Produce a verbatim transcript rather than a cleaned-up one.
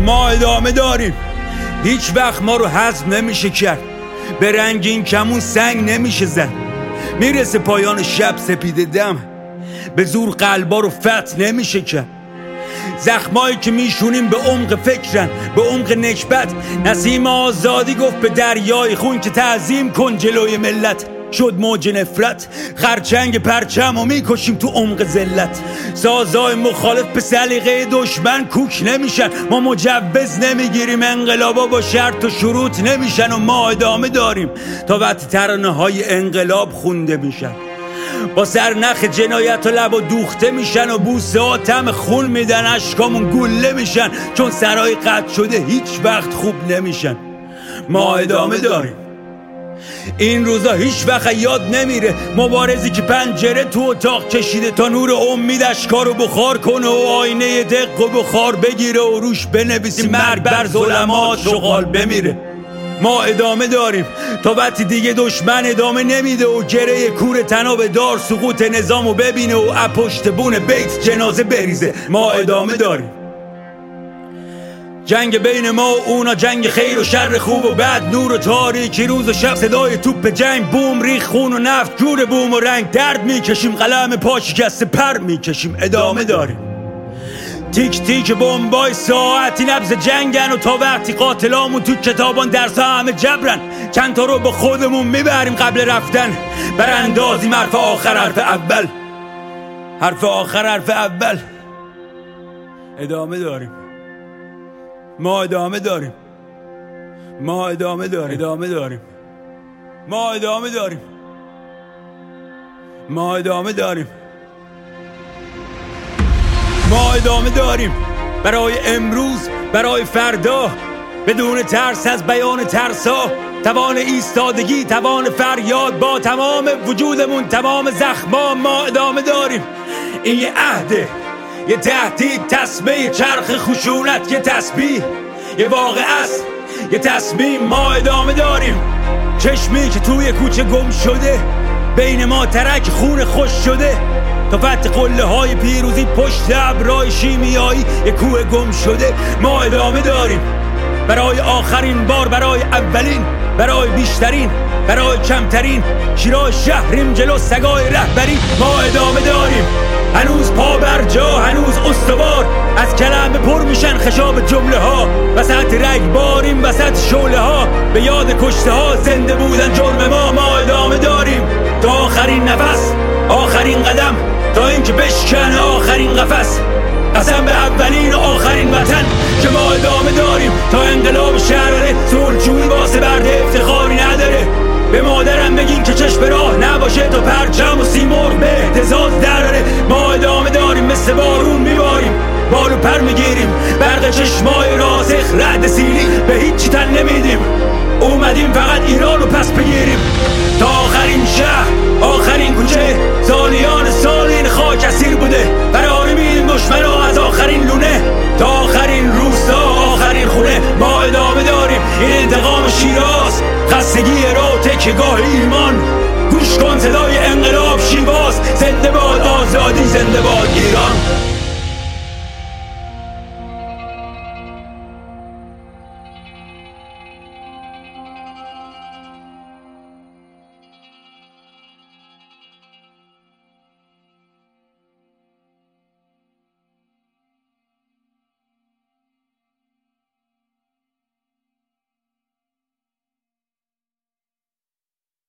ما ادامه داریم. هیچ وقت ما رو هضم نمیشه کرد، به رنگین کمون سنگ نمیشه زد. میرسه پایان شب سپیده دم، به زور قلبا رو فتح نمیشه کرد. زخمایی که میشونیم به عمق فکرن، به عمق نکبت. نسیم آزادی گفت به دریای خون که تعظیم کن جلوی ملت. شد موج نفرت، خرچنگ پرچم و میکشیم تو عمق ذلت. سازای مخالف به سلیقه دشمن کوک نمیشن، ما مجوز نمیگیریم، انقلابا با شرط و شروط نمیشن و ما ادامه داریم تا وقتی ترانه های انقلاب خونده میشن. با سرنخ جنایت و لب و دوخته میشن و بوسه ها طعم خون میدن، اشکامون گله میشن چون سرای قطع شده هیچ وقت خوب نمیشن. ما ادامه داریم. این روزا هیچ وقت یاد نمیره، مبارزی که پنجره تو اتاق کشیده تا نور امید اشکارو بخار کنه و آینه دق و بخار بگیره و روش بنویسیم مرگ بر ظلمات شغال بمیره. ما ادامه داریم تا وقتی دیگه دشمن ادامه نمیده و گره کور تناب دار سقوط نظامو ببینه و اپشت بون بیت جنازه بریزه. ما ادامه داریم. جنگ بین ما و اونا، جنگ خیر و شر، خوب و بد، نور و تاریکی، روز و شب، صدای توپ جنگ، بوم ریخ خون و نفت، جور بوم و رنگ، درد میکشیم، قلم پا شکسته پر میکشیم. ادامه داریم. تیک تیک بمبای ساعتی نبض جنگن و تا وقتی قاتلامون تو کتابان درس همه جبرن، چند تا رو با خودمون میبریم قبل رفتن، براندازیم حرف آخر حرف اول، حرف آخر حرف اول. ادامه داریم. ما ادامه داریم. ما ادامه داریم. ادامه داریم. ما ادامه داریم. ما ادامه داریم. ما ادامه داریم برای امروز، برای فردا، بدون ترس از بیان ترسا، توان ایستادگی، توان فریاد، با تمام وجودمون، تمام زخما. ما ادامه داریم. این یه عهده، یه تهدید، تسمه چرخ خشونت، یه تسبیح، یه واقعه است، یه تصمیم. ما ادامه داریم. چشمی که توی کوچه گم شده، بین ما ترک خون خوش شده، تا فتح قله های پیروزی پشت ابرای شیمیایی، یه کوه گم شده. ما ادامه داریم برای آخرین بار، برای اولین، برای بیشترین، برای کمترین. شیرای شهریم جلو سگای رهبری. ما ادامه داریم. هنوز پا بر جا، هنوز استوار، از کلمه پر میشن خشاب جمله ها، وسط رگ باریم، وسط شعله ها، به یاد کشته ها زنده بودن جرم ما. ما ادامه داریم تا آخرین نفس، آخرین قدم، تا اینکه بشکنه آخرین قفس. قسم به اولین و آخرین وطن که ما ادامه داریم تا انقلاب شراره. صلحجویی واسه برده افتخاری نداره. به مادرم بگین که چشم راه نباشه تا پرچم و سیمرغ به اهتزاز دراره. ما ادامه داریم، مثل بارون میباریم، بال و پر میگیریم، برق چشمای راسخ، رعد سیلی، به هیچی تن نمیدیم. اومدیم فقط ایران رو پس بگیریم تا آخرین شهر، آخرین کوچه، سالیان سال این خاک اسیر بوده. فراری میدیم دشمنا از آخرین لونه تا آخرین روستا، آخرین خونه. ما ادامه داریم. این انتقام شیراز، خستگی را تکیه‌گاه ایمان. گوش کن صدای انقلاب شیواز. زنده باد آزادی، زنده باد ایران.